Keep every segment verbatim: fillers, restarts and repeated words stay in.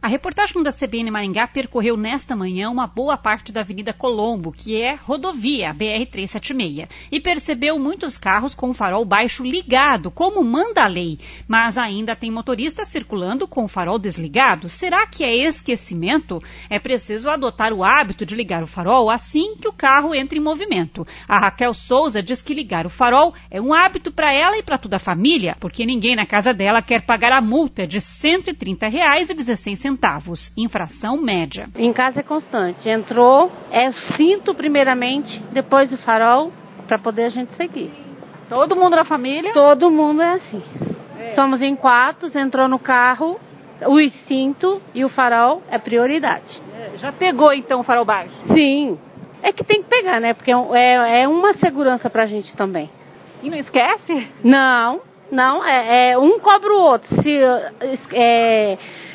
reportagem da C B N Maringá percorreu nesta manhã uma boa parte da Avenida Colombo, que é rodovia, B R trezentos e setenta e seis, e percebeu muitos carros com o farol baixo ligado, como manda a lei. Mas ainda tem motoristas circulando com o farol desligado. Será que é esquecimento? É preciso adotar o hábito de ligar o farol assim que o carro entra em movimento. A Raquel Souza diz que ligar o farol é um hábito para ela e para toda a família, porque ninguém na casa dela quer pagar a multa de cento e trinta reais e dezesseis centavos, infração média. Em casa é constante. Entrou, é o cinto primeiramente, depois o farol, para poder a gente seguir. Todo mundo na família? Todo mundo é assim. É. Somos em quatro, entrou no carro, o cinto e o farol é prioridade. É. Já pegou então o farol baixo? Sim. É que tem que pegar, né? Porque é, é uma segurança pra gente também. E não esquece? Não, não. É, é um cobra o outro. Se é,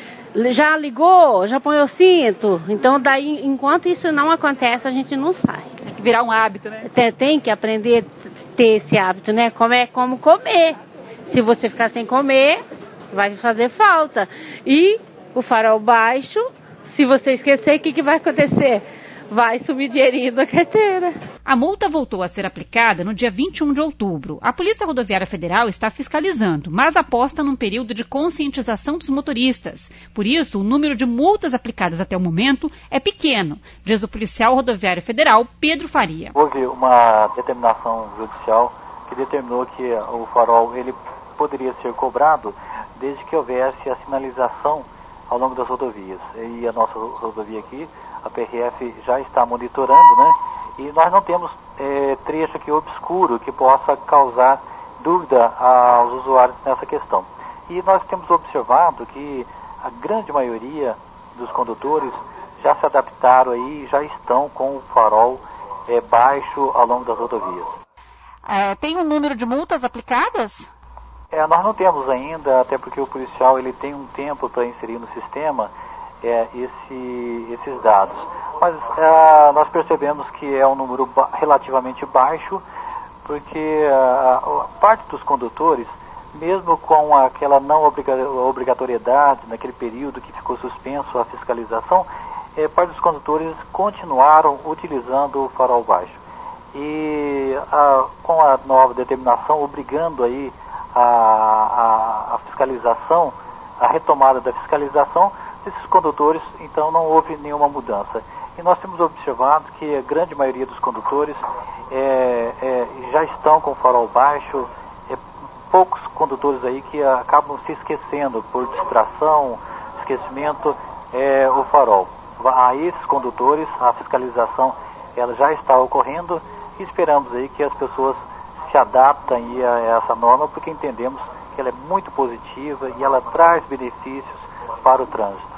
já ligou, já põe o cinto. Então, daí, enquanto isso não acontece, a gente não sai. Tem que virar um hábito, né? Tem, tem que aprender a ter esse hábito, né? Como é como comer. Se você ficar sem comer, vai fazer falta. E o farol baixo, se você esquecer, o que, que vai acontecer? Vai sumir dinheirinho da carteira. A multa voltou a ser aplicada no dia vinte e um de outubro. A Polícia Rodoviária Federal está fiscalizando, mas aposta num período de conscientização dos motoristas. Por isso, o número de multas aplicadas até o momento é pequeno, diz o policial rodoviário federal Pedro Faria. Houve uma determinação judicial que determinou que o farol ele poderia ser cobrado desde que houvesse a sinalização ao longo das rodovias. E a nossa rodovia aqui, a P R F já está monitorando, né? E nós não temos é, trecho aqui obscuro que possa causar dúvida aos usuários nessa questão. E nós temos observado que a grande maioria dos condutores já se adaptaram aí e já estão com o farol é, baixo ao longo das rodovias. É, tem um número de multas aplicadas? É, nós não temos ainda, até porque o policial ele tem um tempo para inserir no sistema é, esse, esses dados. Mas é, nós percebemos que é um número ba- relativamente baixo, porque a, a parte dos condutores, mesmo com aquela não obriga- obrigatoriedade, naquele período que ficou suspenso a fiscalização, é, parte dos condutores continuaram utilizando o farol baixo. E a, com a nova determinação, obrigando aí a, a, a fiscalização, a retomada da fiscalização, esses condutores, então, não houve nenhuma mudança. E nós temos observado que a grande maioria dos condutores é, é, já estão com o farol baixo, é, poucos condutores aí que acabam se esquecendo por distração, esquecimento, é, o farol. A esses condutores, a fiscalização ela já está ocorrendo e esperamos aí que as pessoas se adaptem aí a essa norma, porque entendemos que ela é muito positiva e ela traz benefícios para o trânsito.